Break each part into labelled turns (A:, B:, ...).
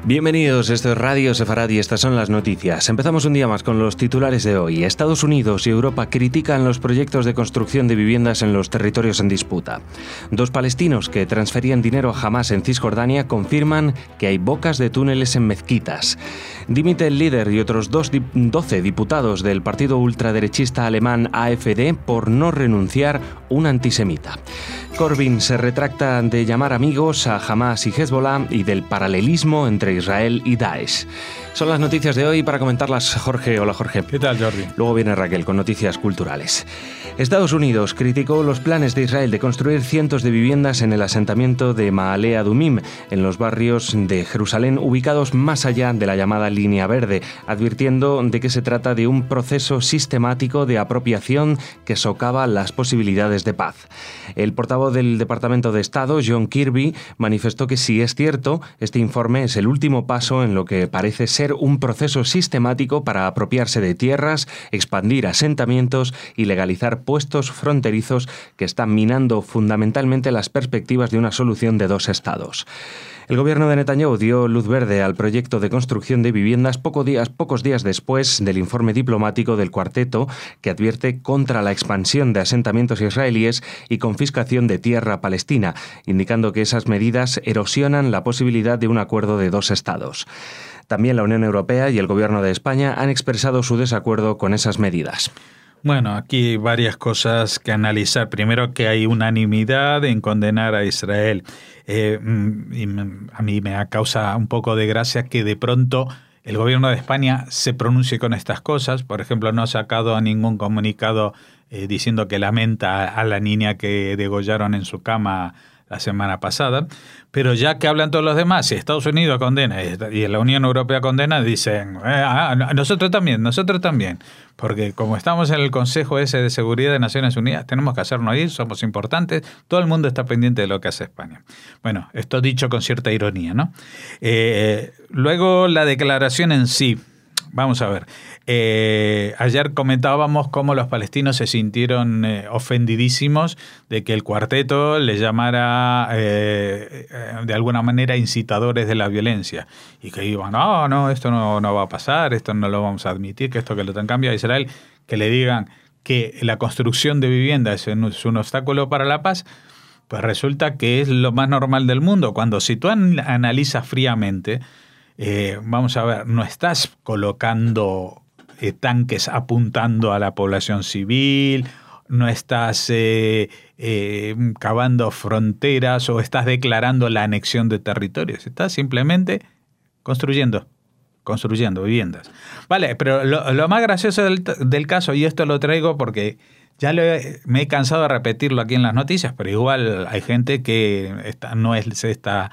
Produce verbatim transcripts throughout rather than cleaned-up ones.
A: Bienvenidos, esto es Radio Sefarad y estas son las noticias. Empezamos un día más con los titulares de hoy. Estados Unidos y Europa critican los proyectos de construcción de viviendas en los territorios en disputa. Dos palestinos que transferían dinero a Hamás en Cisjordania confirman que hay bocas de túneles en mezquitas. Dimite el líder y otros doce diputados del partido ultraderechista alemán A F D por no renunciar un antisemita. Corbyn se retracta de llamar amigos a Hamás y Hezbollah y del paralelismo entre Israel y Daesh. Son las noticias de hoy. Para comentarlas, Jorge. Hola, Jorge.
B: ¿Qué tal, Jordi?
A: Luego viene Raquel con noticias culturales. Estados Unidos criticó los planes de Israel de construir cientos de viviendas en el asentamiento de Ma'ale Adumim, en los barrios de Jerusalén ubicados más allá de la llamada Línea Verde, advirtiendo de que se trata de un proceso sistemático de apropiación que socava las posibilidades de paz. El portavoz del Departamento de Estado, John Kirby, manifestó que si es cierto, este informe es el último paso en lo que parece ser un proceso sistemático para apropiarse de tierras, expandir asentamientos y legalizar puestos fronterizos que están minando fundamentalmente las perspectivas de una solución de dos estados. El gobierno de Netanyahu dio luz verde al proyecto de construcción de viviendas pocos días, pocos días después del informe diplomático del cuarteto que advierte contra la expansión de asentamientos israelíes y confiscación de tierra palestina, indicando que esas medidas erosionan la posibilidad de un acuerdo de dos estados. También la Unión Europea y el Gobierno de España han expresado su desacuerdo con esas medidas.
B: Bueno, aquí hay varias cosas que analizar. Primero, que hay unanimidad en condenar a Israel. Eh, y a mí me causa un poco de gracia que de pronto el gobierno de España se pronuncie con estas cosas. Por ejemplo, no ha sacado ningún comunicado eh, diciendo que lamenta a la niña que degollaron en su cama la semana pasada, pero ya que hablan todos los demás, si Estados Unidos condena y la Unión Europea condena, dicen, eh, ah, nosotros también, nosotros también, porque como estamos en el Consejo ese de Seguridad de Naciones Unidas, tenemos que hacernos ir, somos importantes, todo el mundo está pendiente de lo que hace España. Bueno, esto dicho con cierta ironía, ¿no? Eh, luego la declaración en sí. Vamos a ver, eh, ayer comentábamos cómo los palestinos se sintieron eh, ofendidísimos de que el cuarteto les llamara eh, eh, de alguna manera incitadores de la violencia y que iban, no, no, esto no, no va a pasar, esto no lo vamos a admitir, que esto que lo tengan cambio a Israel, que le digan que la construcción de viviendas es un, es un obstáculo para la paz. Pues resulta que es lo más normal del mundo, cuando si tú an- analizas fríamente, Eh, vamos a ver, no estás colocando eh, tanques apuntando a la población civil, no estás eh, eh, cavando fronteras o estás declarando la anexión de territorios, estás simplemente construyendo, construyendo viviendas. Vale, pero lo, lo más gracioso del, del caso, y esto lo traigo porque ya lo he, me he cansado de repetirlo aquí en las noticias, pero igual hay gente que está, no es esta...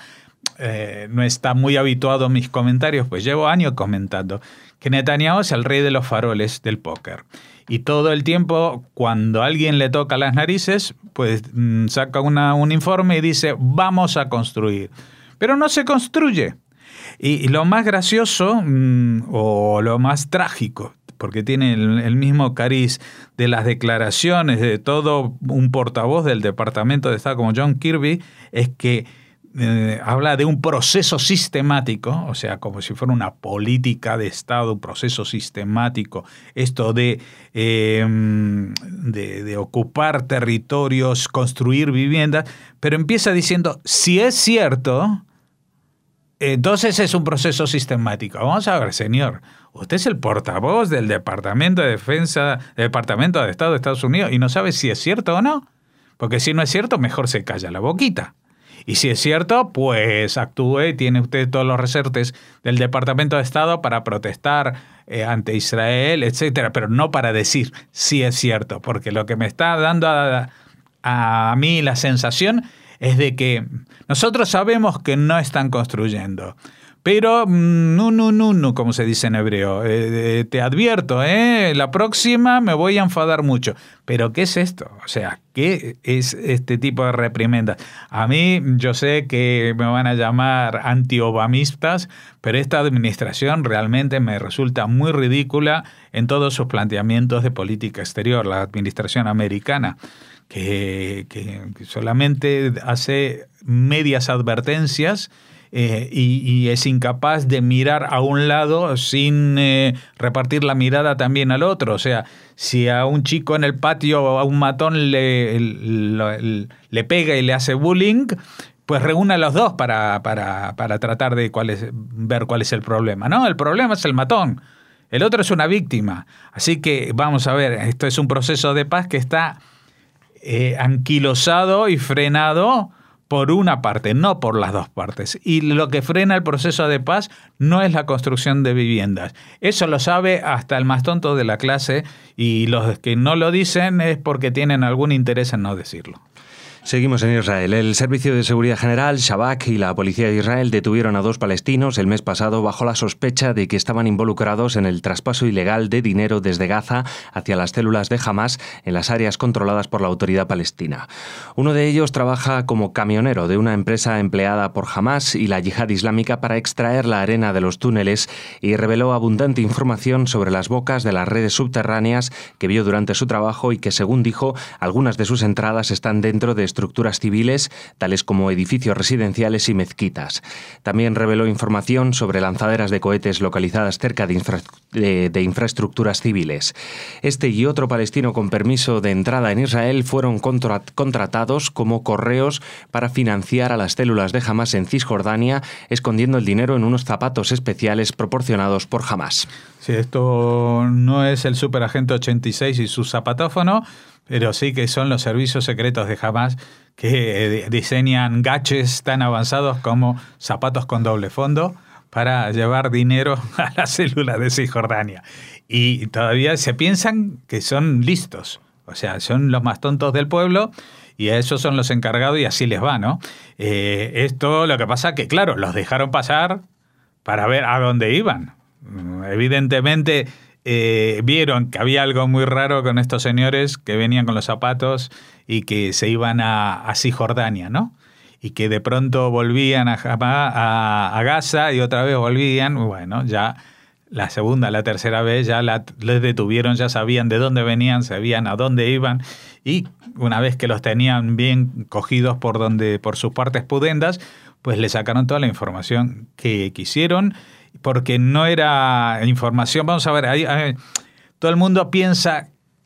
B: Eh, no está muy habituado a mis comentarios, pues llevo años comentando que Netanyahu es el rey de los faroles del póker. Y todo el tiempo, cuando alguien le toca las narices, pues mmm, saca una, un informe y dice, vamos a construir. Pero no se construye. Y, y lo más gracioso, mmm, o lo más trágico, porque tiene el, el mismo cariz de las declaraciones de todo un portavoz del Departamento de Estado como John Kirby, es que Eh, habla de un proceso sistemático, o sea, como si fuera una política de Estado, un proceso sistemático, esto de, eh, de, de ocupar territorios, construir viviendas, pero empieza diciendo, si es cierto, entonces es un proceso sistemático. Vamos a ver, señor, usted es el portavoz del Departamento de Defensa, del Departamento de Estado de Estados Unidos y no sabe si es cierto o no, porque si no es cierto, mejor se calla la boquita. Y si es cierto, pues actúe y tiene usted todos los resortes del Departamento de Estado para protestar eh, ante Israel, etcétera, pero no para decir si es cierto, porque lo que me está dando a, a mí la sensación es de que nosotros sabemos que no están construyendo, pero no, no, no, no, como se dice en hebreo, eh, te advierto, eh, la próxima me voy a enfadar mucho. ¿Pero qué es esto? O sea, ¿qué es este tipo de reprimendas? A mí, yo sé que me van a llamar anti-obamistas, pero esta administración realmente me resulta muy ridícula en todos sus planteamientos de política exterior, la administración americana, que, que, que solamente hace medias advertencias eh, y, y es incapaz de mirar a un lado sin eh, repartir la mirada también al otro. O sea, si a un chico en el patio, a un matón le, le, le pega y le hace bullying, pues reúne a los dos para, para, para tratar de cuál es, ver cuál es el problema. No, el problema es el matón. El otro es una víctima. Así que vamos a ver, esto es un proceso de paz que está eh, anquilosado y frenado por una parte, no por las dos partes. Y lo que frena el proceso de paz no es la construcción de viviendas. Eso lo sabe hasta el más tonto de la clase, y los que no lo dicen es porque tienen algún interés en no decirlo.
A: Seguimos en Israel. El Servicio de Seguridad General, Shabak, y la Policía de Israel detuvieron a dos palestinos el mes pasado bajo la sospecha de que estaban involucrados en el traspaso ilegal de dinero desde Gaza hacia las células de Hamás en las áreas controladas por la Autoridad Palestina. Uno de ellos trabaja como camionero de una empresa empleada por Hamás y la Yihad Islámica para extraer la arena de los túneles, y reveló abundante información sobre las bocas de las redes subterráneas que vio durante su trabajo y que, según dijo, algunas de sus entradas están dentro de estructuras civiles, tales como edificios residenciales y mezquitas. También reveló información sobre lanzaderas de cohetes localizadas cerca de, infra de, de infraestructuras civiles. Este y otro palestino con permiso de entrada en Israel fueron contra contratados como correos para financiar a las células de Hamás en Cisjordania, escondiendo el dinero en unos zapatos especiales proporcionados por Hamás.
B: Sí, esto no es el superagente ochenta y seis y su zapatófono, pero sí que son los servicios secretos de Hamás que diseñan gadgets tan avanzados como zapatos con doble fondo para llevar dinero a la célula de Cisjordania. Y todavía se piensan que son listos, o sea, son los más tontos del pueblo, y a esos son los encargados y así les va, ¿no? Eh, esto lo que pasa que, claro, los dejaron pasar para ver a dónde iban. Evidentemente eh, vieron que había algo muy raro con estos señores que venían con los zapatos y que se iban a, a Cisjordania, ¿no? Y que de pronto volvían a, a, a Gaza y otra vez volvían. Bueno, ya la segunda, la tercera vez ya la, les detuvieron, ya sabían de dónde venían, sabían a dónde iban, y una vez que los tenían bien cogidos por, donde, por sus partes pudendas, pues le sacaron toda la información que quisieron, porque no era información. Vamos a ver, hay, hay, todo el mundo piensa,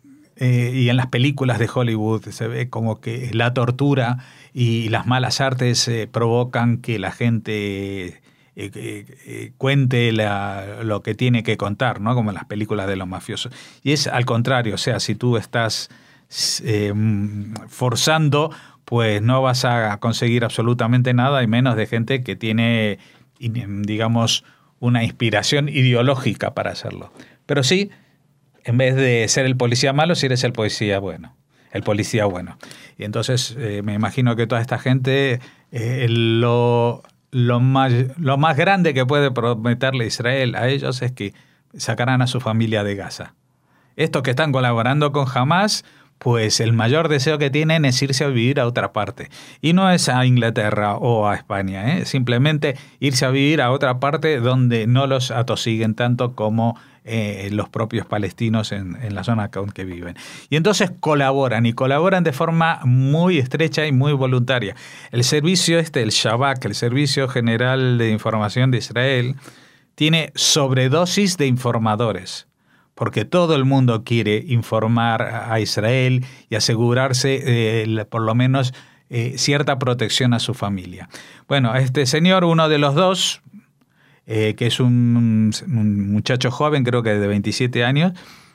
B: eh, y en las películas de Hollywood se ve como que la tortura y las malas artes eh, provocan que la gente eh, eh, cuente la, lo que tiene que contar, ¿no? Como en las películas de los mafiosos. Y es al contrario, o sea, si tú estás eh, forzando, pues no vas a conseguir absolutamente nada, y menos de gente que tiene, digamos, una inspiración ideológica para hacerlo. Pero sí, en vez de ser el policía malo, si eres el policía bueno. El policía bueno. Y entonces eh, me imagino que toda esta gente, eh, lo, lo, más, lo más grande que puede prometerle Israel a ellos es que sacarán a su familia de Gaza. Estos que están colaborando con Hamás, pues el mayor deseo que tienen es irse a vivir a otra parte. Y no es a Inglaterra o a España, ¿eh? Simplemente irse a vivir a otra parte donde no los atosiguen tanto como eh, los propios palestinos en, en la zona en que viven. Y entonces colaboran, y colaboran de forma muy estrecha y muy voluntaria. El servicio este, el Shabak, el Servicio General de Información de Israel, tiene sobredosis de informadores, porque todo el mundo quiere informar a Israel y asegurarse eh, por lo menos eh, cierta protección a su familia. Bueno, este señor, uno de los dos, eh, que es un, un muchacho joven, creo que de veintisiete años,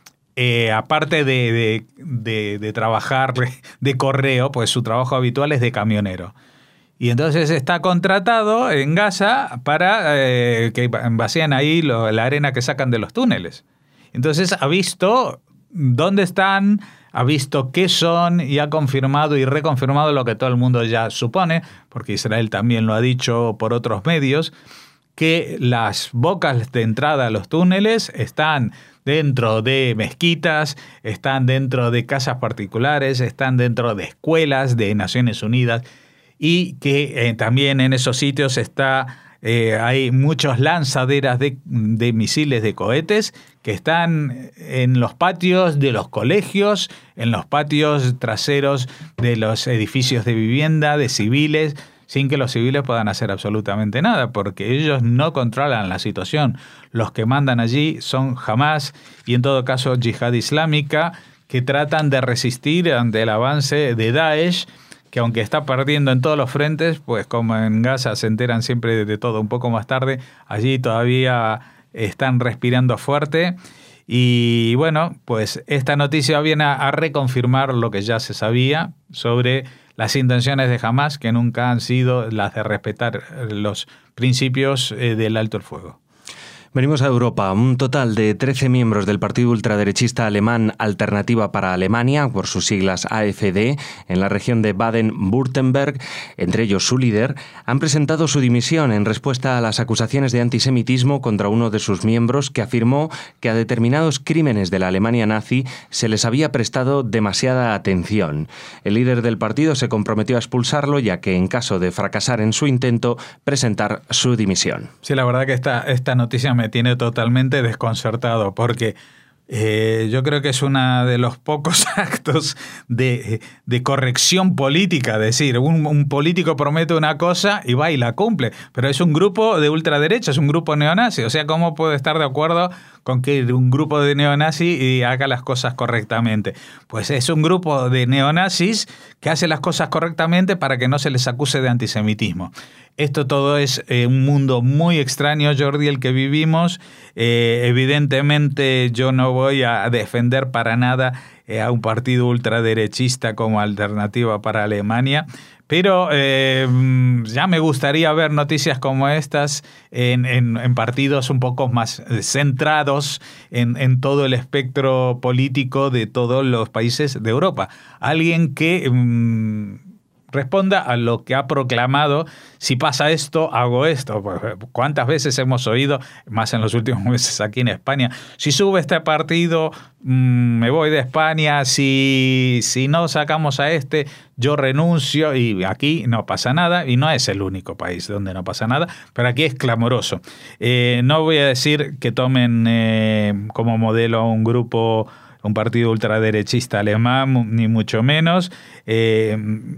B: eh, aparte de, de, de, de trabajar de correo, pues su trabajo habitual es de camionero. Y entonces está contratado en Gaza para eh, que vacían ahí lo, la arena que sacan de los túneles. Entonces ha visto dónde están, ha visto qué son, y ha confirmado y reconfirmado lo que todo el mundo ya supone, porque Israel también lo ha dicho por otros medios, que las bocas de entrada a los túneles están dentro de mezquitas, están dentro de casas particulares, están dentro de escuelas de Naciones Unidas, y que eh, también en esos sitios está... Eh, hay muchos lanzaderas de, de misiles de cohetes que están en los patios de los colegios, en los patios traseros de los edificios de vivienda, de civiles. sin que los civiles puedan hacer absolutamente nada, porque ellos no controlan la situación. Los que mandan allí son Hamas y en todo caso Yihad Islámica, que tratan de resistir ante el avance de Daesh, que aunque está perdiendo en todos los frentes, pues como en Gaza se enteran siempre de todo un poco más tarde, allí todavía están respirando fuerte. Y bueno, pues esta noticia viene a, a reconfirmar lo que ya se sabía sobre las intenciones de Hamas, que nunca han sido las de respetar los principios eh, del alto el fuego.
A: Venimos a Europa. Un total de trece miembros del partido ultraderechista alemán Alternativa para Alemania, por sus siglas A F D, en la región de Baden-Württemberg, entre ellos su líder, han presentado su dimisión en respuesta a las acusaciones de antisemitismo contra uno de sus miembros, que afirmó que a determinados crímenes de la Alemania nazi se les había prestado demasiada atención. El líder del partido se comprometió a expulsarlo, ya que en caso de fracasar en su intento, presentar su dimisión.
B: Sí, la verdad que esta, esta noticia me me tiene totalmente desconcertado, porque eh, yo creo que es uno de los pocos actos de, de corrección política. Es decir, un, un político promete una cosa y va y la cumple, pero es un grupo de ultraderecha, es un grupo neonazi. O sea, ¿cómo puede estar de acuerdo con que un grupo de neonazis y haga las cosas correctamente? Pues es un grupo de neonazis que hace las cosas correctamente para que no se les acuse de antisemitismo. Esto todo es eh, un mundo muy extraño, Jordi, el que vivimos. Eh, evidentemente yo no voy a defender para nada eh, a un partido ultraderechista como Alternativa para Alemania, pero eh, ya me gustaría ver noticias como estas en, en, en partidos un poco más centrados en, en todo el espectro político de todos los países de Europa. Alguien que Mmm, responda a lo que ha proclamado: si pasa esto, hago esto. ¿Cuántas veces hemos oído, más en los últimos meses aquí en España, si sube este partido, mmm, me voy de España, si, si no sacamos a este, yo renuncio? Y aquí no pasa nada, y no es el único país donde no pasa nada, pero aquí es clamoroso. Eh, no voy a decir que tomen eh, como modelo a un grupo, un partido ultraderechista alemán, ni mucho menos, eh,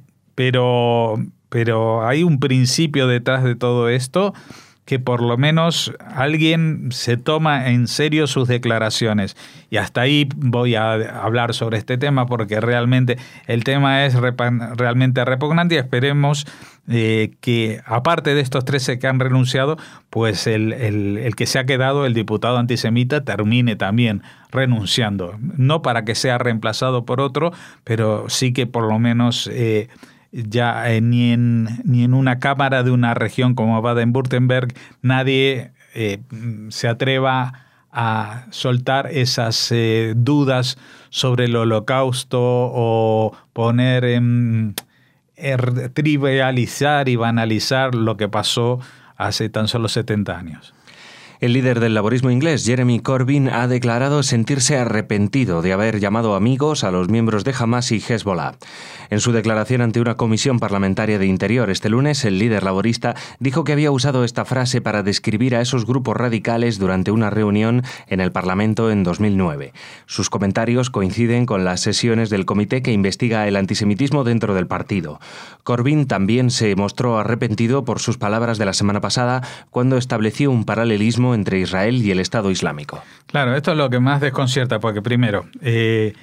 B: Pero, pero hay un principio detrás de todo esto, que por lo menos alguien se toma en serio sus declaraciones. Y hasta ahí voy a hablar sobre este tema, porque realmente el tema es repa- realmente repugnante, y esperemos eh, que, aparte de estos trece que han renunciado, pues el, el, el que se ha quedado, el diputado antisemita, termine también renunciando. No para que sea reemplazado por otro, pero sí que por lo menos Eh, ya eh, ni, en, ni en una cámara de una región como Baden-Württemberg nadie eh, se atreva a soltar esas eh, dudas sobre el Holocausto, o poner en er, trivializar y banalizar lo que pasó hace tan solo setenta años.
A: El líder del laborismo inglés, Jeremy Corbyn, ha declarado sentirse arrepentido de haber llamado amigos a los miembros de Hamas y Hezbollah. En su declaración ante una comisión parlamentaria de Interior este lunes, el líder laborista dijo que había usado esta frase para describir a esos grupos radicales durante una reunión en el Parlamento en dos mil nueve. Sus comentarios coinciden con las sesiones del comité que investiga el antisemitismo dentro del partido. Corbyn también se mostró arrepentido por sus palabras de la semana pasada, cuando estableció un paralelismo entre Israel y el Estado Islámico.
B: Claro, esto es lo que más desconcierta, porque primero, eh,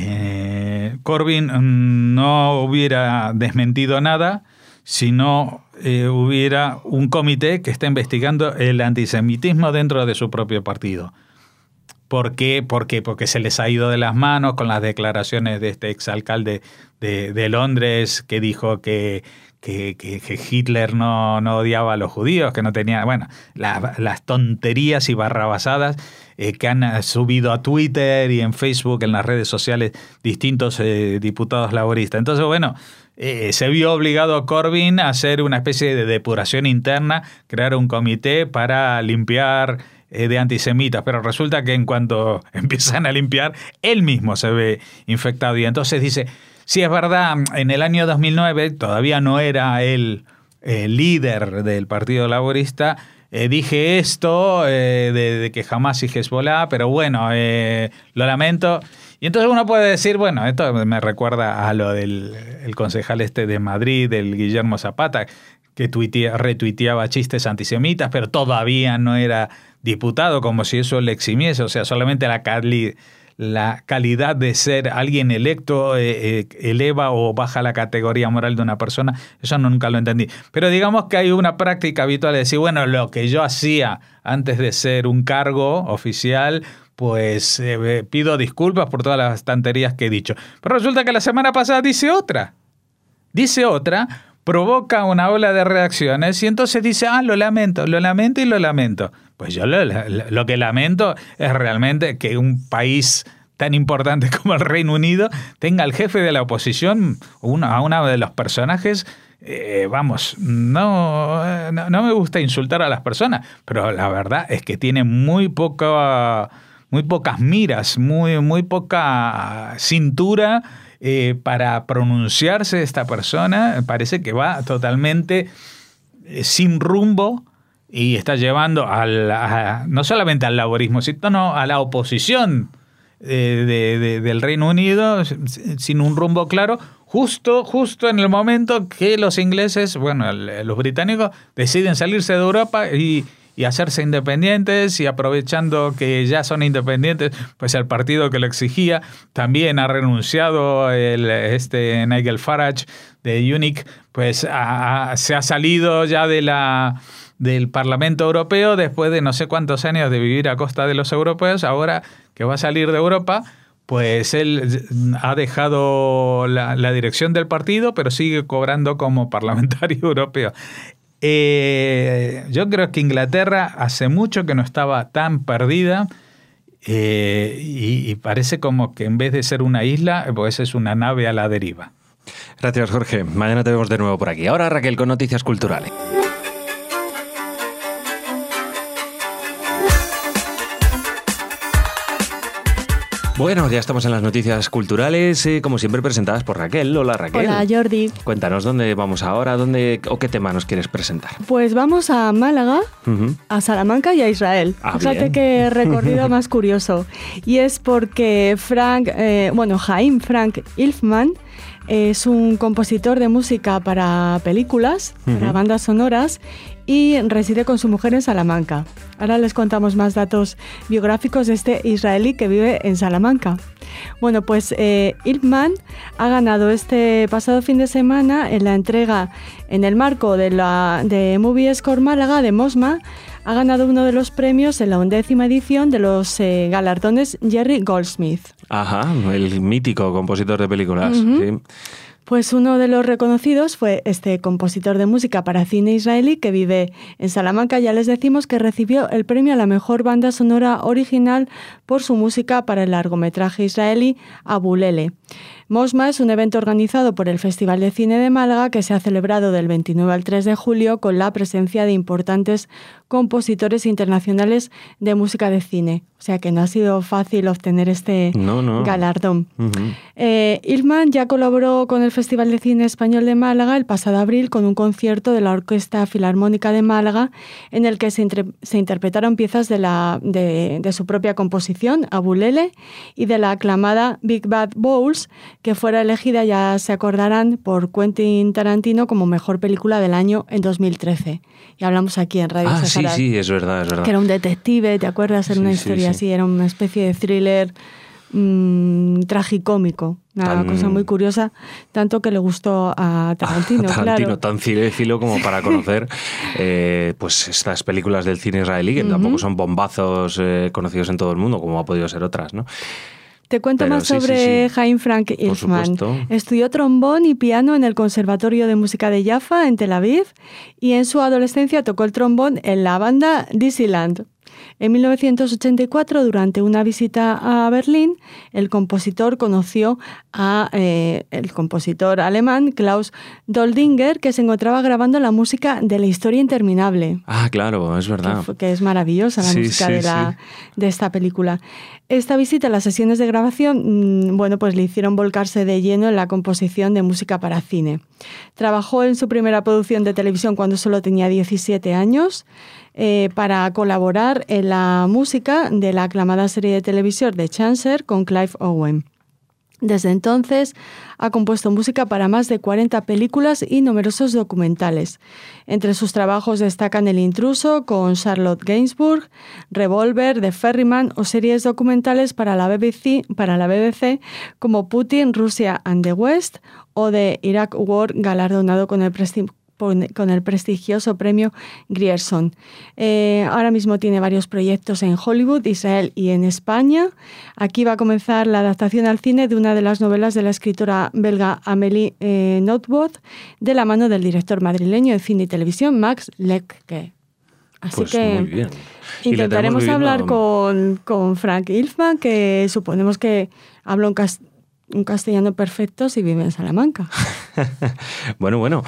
B: eh, Corbyn no hubiera desmentido nada si no eh, hubiera un comité que está investigando el antisemitismo dentro de su propio partido. ¿Por qué? ¿Por qué? Porque se les ha ido de las manos con las declaraciones de este exalcalde de, de Londres, que dijo que Que, que, que Hitler no, no odiaba a los judíos, que no tenía... Bueno, la, las tonterías y barrabasadas eh, que han subido a Twitter y en Facebook, en las redes sociales, distintos eh, diputados laboristas. Entonces, bueno, eh, se vio obligado Corbyn a hacer una especie de depuración interna, crear un comité para limpiar eh, de antisemitas, pero resulta que en cuanto empiezan a limpiar, él mismo se ve infectado, y entonces dice... Sí, es verdad, en el año dos mil nueve, todavía no era él eh, líder del Partido Laborista, eh, dije esto eh, de, de que Hamas y Hezbollah, pero bueno, eh, lo lamento. Y entonces uno puede decir, bueno, esto me recuerda a lo del el concejal este de Madrid, el Guillermo Zapata, que tuitea, retuiteaba chistes antisemitas, pero todavía no era diputado, como si eso le eximiese. O sea, solamente la, cali, la calidad de ser alguien electo eh, eh, eleva o baja la categoría moral de una persona. Eso nunca lo entendí. Pero digamos que hay una práctica habitual de decir, bueno, lo que yo hacía antes de ser un cargo oficial, pues eh, pido disculpas por todas las tonterías que he dicho. Pero resulta que la semana pasada dice otra. Dice otra, provoca una ola de reacciones y entonces dice, ah, lo lamento, lo lamento y lo lamento. Pues yo lo, lo que lamento es realmente que un país tan importante como el Reino Unido tenga al jefe de la oposición, uno, a uno de los personajes. Eh, vamos, no, no, no me gusta insultar a las personas, pero la verdad es que tiene muy poca... muy pocas miras, muy, muy poca cintura eh, para pronunciarse esta persona. Parece que va totalmente eh, sin rumbo y está llevando al, a, no solamente al laborismo, sino a la oposición eh, de, de, del Reino Unido sin un rumbo claro, justo, justo en el momento que los ingleses, bueno, los británicos deciden salirse de Europa y y hacerse independientes, y aprovechando que ya son independientes, pues el partido que lo exigía también ha renunciado, el, este Nigel Farage de UNIC, pues a, a, se ha salido ya de la, del Parlamento Europeo después de no sé cuántos años de vivir a costa de los europeos. Ahora que va a salir de Europa, pues él ha dejado la, la dirección del partido, pero sigue cobrando como parlamentario europeo. Eh, yo creo que Inglaterra hace mucho que no estaba tan perdida eh, y, y parece como que en vez de ser una isla, pues es una nave a la deriva.
A: Gracias, Jorge. Mañana te vemos de nuevo por aquí. Ahora Raquel con Noticias Culturales. Bueno, ya estamos en las noticias culturales, eh, como siempre presentadas por Raquel. Hola, Raquel.
C: Hola, Jordi.
A: Cuéntanos dónde vamos ahora, dónde o qué tema nos quieres presentar.
C: Pues vamos a Málaga, uh-huh. a Salamanca y a Israel.
A: Ah,
C: Fíjate
A: bien.
C: qué recorrido más curioso. Y es porque Frank, eh, bueno, Chaim Frank Ilfman es un compositor de música para películas, uh-huh. para bandas sonoras, y reside con su mujer en Salamanca. Ahora les contamos más datos biográficos de este israelí que vive en Salamanca. Bueno, pues eh, Ilfman ha ganado este pasado fin de semana en la entrega, en el marco de la de Movie Score Málaga de Mosma, ha ganado uno de los premios en la undécima edición de los eh, galardones Jerry Goldsmith.
A: Ajá, el mítico compositor de películas.
C: Uh-huh.
A: Sí.
C: Pues uno de los reconocidos fue este compositor de música para cine israelí que vive en Salamanca. Ya les decimos que recibió el premio a la mejor banda sonora original por su música para el largometraje israelí Abulele. Mosma es un evento organizado por el Festival de Cine de Málaga que se ha celebrado del veintinueve al tres de julio con la presencia de importantes compositores internacionales de música de cine. O sea que no ha sido fácil obtener este
A: no, no.
C: galardón.
A: Uh-huh.
C: Eh, Ilfman ya colaboró con el Festival de Cine Español de Málaga el pasado abril con un concierto de la Orquesta Filarmónica de Málaga en el que se, entre, se interpretaron piezas de, la, de, de su propia composición, Abulele, y de la aclamada Big Bad Bowls, que fuera elegida, ya se acordarán, por Quentin Tarantino como mejor película del año en dos mil trece. Y hablamos aquí en Radio
A: Ah,
C: Sasarat,
A: sí, sí, es verdad, es verdad.
C: Que era un detective, ¿te acuerdas? Era
A: sí,
C: una
A: sí,
C: historia
A: sí.
C: así, era una especie de thriller mmm, tragicómico. Una
A: tan,
C: cosa muy curiosa, tanto que le gustó a Tarantino,
A: a Tarantino,
C: claro.
A: Tan cinéfilo como para conocer eh, pues estas películas del cine israelí, que uh-huh. tampoco son bombazos eh, conocidos en todo el mundo, como ha podido ser otras, ¿no?
C: Te cuento
A: Pero
C: más
A: sí,
C: sobre
A: sí, sí.
C: Chaim Frank Ilfman. Estudió trombón y piano en el Conservatorio de Música de Jaffa, en Tel Aviv, y en su adolescencia tocó el trombón en la banda Dixieland. En mil novecientos ochenta y cuatro, durante una visita a Berlín, el compositor conoció a eh, el compositor alemán Klaus Doldinger, que se encontraba grabando la música de La Historia Interminable.
A: Ah, claro, es verdad.
C: Que, que es maravillosa la
A: sí,
C: música
A: sí,
C: de, la,
A: sí.
C: de esta película. Esta visita, las sesiones de grabación, bueno, pues le hicieron volcarse de lleno en la composición de música para cine. Trabajó en su primera producción de televisión cuando solo tenía diecisiete años, eh, para colaborar en la música de la aclamada serie de televisión de Chancer con Clive Owen. Desde entonces ha compuesto música para más de cuarenta películas y numerosos documentales. Entre sus trabajos destacan El intruso con Charlotte Gainsbourg, Revolver, The Ferryman o series documentales para la B B C, para la B B C como Putin, Rusia and the West o The Iraq War, galardonado con el prestigio con el prestigioso premio Grierson. Eh, ahora mismo tiene varios proyectos en Hollywood, Israel y en España. Aquí va a comenzar la adaptación al cine de una de las novelas de la escritora belga Amélie eh, Nothomb, de la mano del director madrileño de cine y televisión Max Lecque. Así
A: pues
C: que
A: muy bien.
C: intentaremos hablar con, con Frank Ilfman, que suponemos que habla un castellano un castellano perfecto si vive en Salamanca.
A: Bueno, bueno,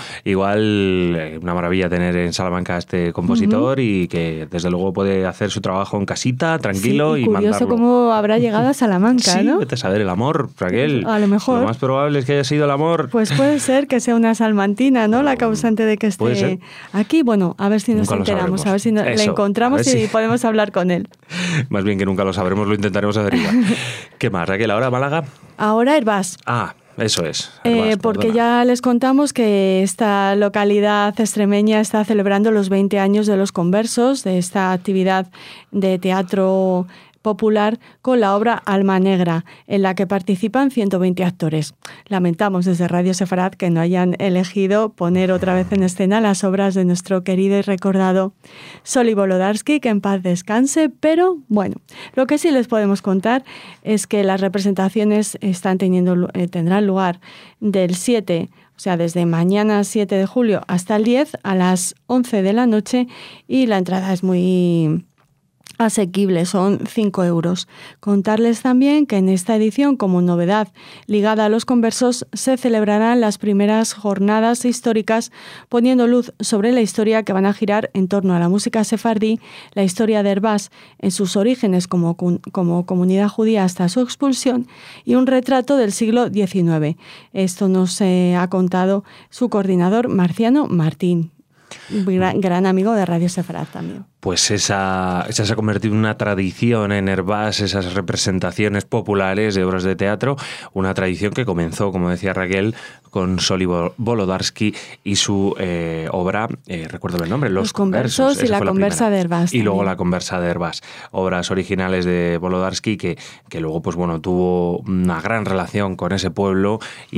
A: igual una maravilla tener en Salamanca a este compositor uh-huh. y que desde luego puede hacer su trabajo en casita, tranquilo sí, y, y curioso
C: mandarlo. Cómo habrá llegado a Salamanca,
A: sí,
C: ¿no?
A: Vete a saber, el amor, Raquel.
C: A lo mejor.
A: Lo más probable es que haya sido el amor.
C: Pues puede ser que sea una salmantina, ¿no? La causante de que esté aquí. Bueno, a ver si nos nunca enteramos, a ver si no, le encontramos y si... podemos hablar con él.
A: Más bien que nunca lo sabremos, lo intentaremos hacer igual. ¿Qué más, Raquel? ¿Ahora Málaga?
C: Ahora Herbás.
A: Ah, eso es.
C: Herbás, eh, porque perdona. Ya les contamos que esta localidad extremeña está celebrando los veinte años de los Conversos, de esta actividad de teatro popular con la obra Alma Negra, en la que participan ciento veinte actores. Lamentamos desde Radio Sefarad que no hayan elegido poner otra vez en escena las obras de nuestro querido y recordado Soli Wolodarski, que en paz descanse, pero bueno, lo que sí les podemos contar es que las representaciones están teniendo, eh, tendrán lugar del siete, o sea, desde mañana siete de julio hasta el diez a las once de la noche, y la entrada es muy asequible, son cinco euros. Contarles también que en esta edición, como novedad ligada a los Conversos, se celebrarán las primeras jornadas históricas poniendo luz sobre la historia que van a girar en torno a la música sefardí, la historia de Herbás en sus orígenes como, como comunidad judía hasta su expulsión y un retrato del siglo diecinueve. Esto nos eh, ha contado su coordinador Marciano Martín. Gran, gran amigo de Radio Sefarad también.
A: Pues esa, esa se ha convertido en una tradición en Herbás, esas representaciones populares de obras de teatro, una tradición que comenzó, como decía Raquel, con Soli Wolodarski y su eh, obra, eh, recuerdo el nombre, Los, Los Conversos,
C: Conversos y la Conversa de Herbás.
A: Y luego la Conversa de Herbás, obras originales de Wolodarski que, que luego pues bueno tuvo una gran relación con ese pueblo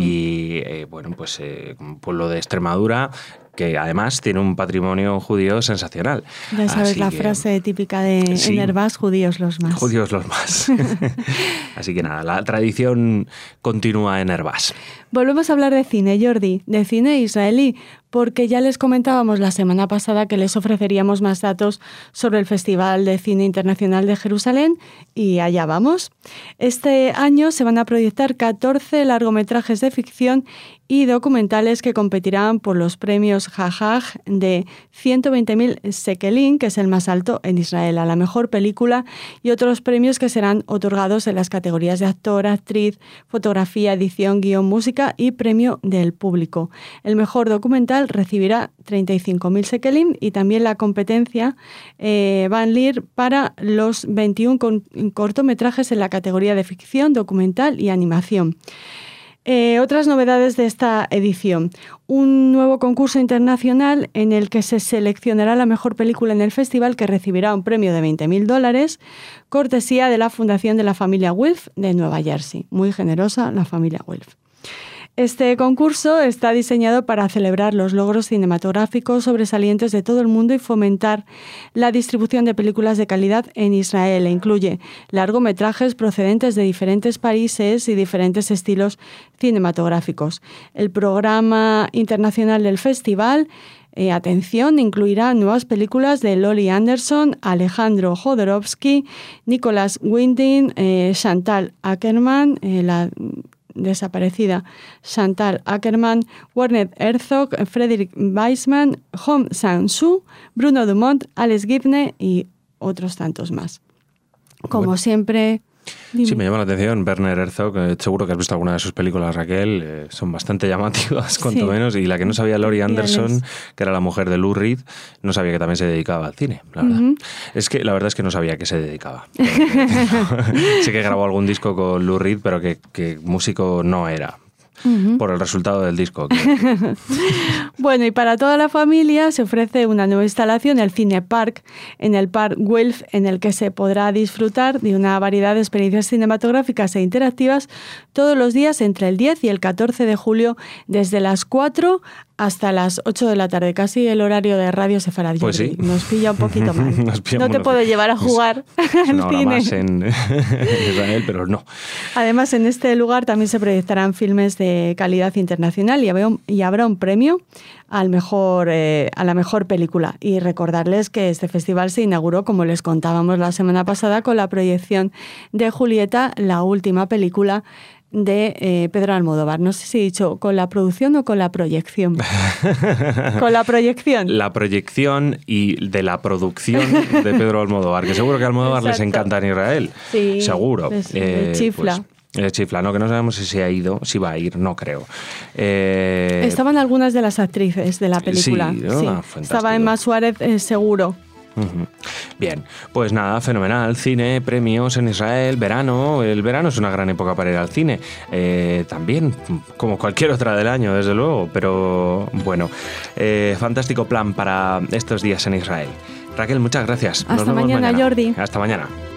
A: y eh, bueno pues eh, un pueblo de Extremadura, que además tiene un patrimonio judío sensacional.
C: Ya sabes Así la que, frase típica de sí, en Herbás, judíos los más.
A: Judíos los más. Así que nada, la tradición continúa en Herbás.
C: Volvemos a hablar de cine, Jordi, de cine israelí, porque ya les comentábamos la semana pasada que les ofreceríamos más datos sobre el Festival de Cine Internacional de Jerusalén y allá vamos. Este año se van a proyectar catorce largometrajes de ficción y documentales que competirán por los premios Hajaj de ciento veinte mil sekelin, que es el más alto en Israel, a la mejor película, y otros premios que serán otorgados en las categorías de actor, actriz, fotografía, edición, guión, música y premio del público. El mejor documental recibirá treinta y cinco mil sekelin y también la competencia eh, va a ir para los veintiún con, cortometrajes en la categoría de ficción, documental y animación. Eh, otras novedades de esta edición. Un nuevo concurso internacional en el que se seleccionará la mejor película en el festival, que recibirá un premio de veinte mil dólares, cortesía de la Fundación de la Familia Wilf de Nueva Jersey. Muy generosa la familia Wilf. Este concurso está diseñado para celebrar los logros cinematográficos sobresalientes de todo el mundo y fomentar la distribución de películas de calidad en Israel. E incluye largometrajes procedentes de diferentes países y diferentes estilos cinematográficos. El programa internacional del festival, eh, atención, incluirá nuevas películas de Loli Anderson, Alejandro Jodorowsky, Nicholas Winding, eh, Chantal Akerman, eh, la desaparecida Chantal Akerman, Werner Herzog, Frederick Weissman, Hong Sang-soo, Bruno Dumont, Alex Gibney y otros tantos más. Como bueno. siempre, Dime.
A: Sí, me llama la atención Werner Herzog, eh, seguro que has visto alguna de sus películas, Raquel, eh, son bastante llamativas, cuanto
C: Sí.
A: menos, y la que no sabía Laurie Anderson, que era la mujer de Lou Reed, no sabía que también se dedicaba al cine, la verdad. Uh-huh. Es que la verdad es que no sabía que se dedicaba. Sé que grabó algún disco con Lou Reed, pero que, que músico no era. Uh-huh. Por el resultado del disco.
C: Bueno, y para toda la familia se ofrece una nueva instalación, el Cine Park, en el Park Güell, en el que se podrá disfrutar de una variedad de experiencias cinematográficas e interactivas todos los días entre el diez y el catorce de julio, desde las cuatro hasta las ocho de la tarde, casi el horario de Radio Sefarad.
A: Pues sí.
C: Nos pilla un poquito mal. No te puedo llevar a jugar
A: es
C: al
A: una hora
C: cine.
A: Más en Israel, pero no.
C: Además, en este lugar también se proyectarán filmes de calidad internacional y habrá un, y habrá un premio al mejor, eh, a la mejor película. Y recordarles que este festival se inauguró, como les contábamos la semana pasada, con la proyección de Julieta, la última película de eh, Pedro Almodóvar. No sé si he dicho con la producción o con la proyección. Con la proyección.
A: La proyección y de la producción de Pedro Almodóvar, que seguro que a Almodóvar Exacto. les encanta en Israel.
C: Sí,
A: seguro.
C: Les, eh, les chifla.
A: Pues, chifla, ¿no? Que no sabemos si se ha ido, si va a ir, no creo.
C: Eh... Estaban algunas de las actrices de la película.
A: Sí, ¿no?
C: Sí.
A: Ah,
C: estaba Emma Suárez, eh, seguro.
A: Uh-huh. Bien, pues nada, fenomenal. Cine, premios en Israel, verano. El verano es una gran época para ir al cine. Eh, también, como cualquier otra del año, desde luego. Pero bueno, eh, fantástico plan para estos días en Israel. Raquel, muchas gracias.
C: Hasta
A: Nos vemos
C: mañana,
A: mañana,
C: Jordi.
A: Hasta mañana.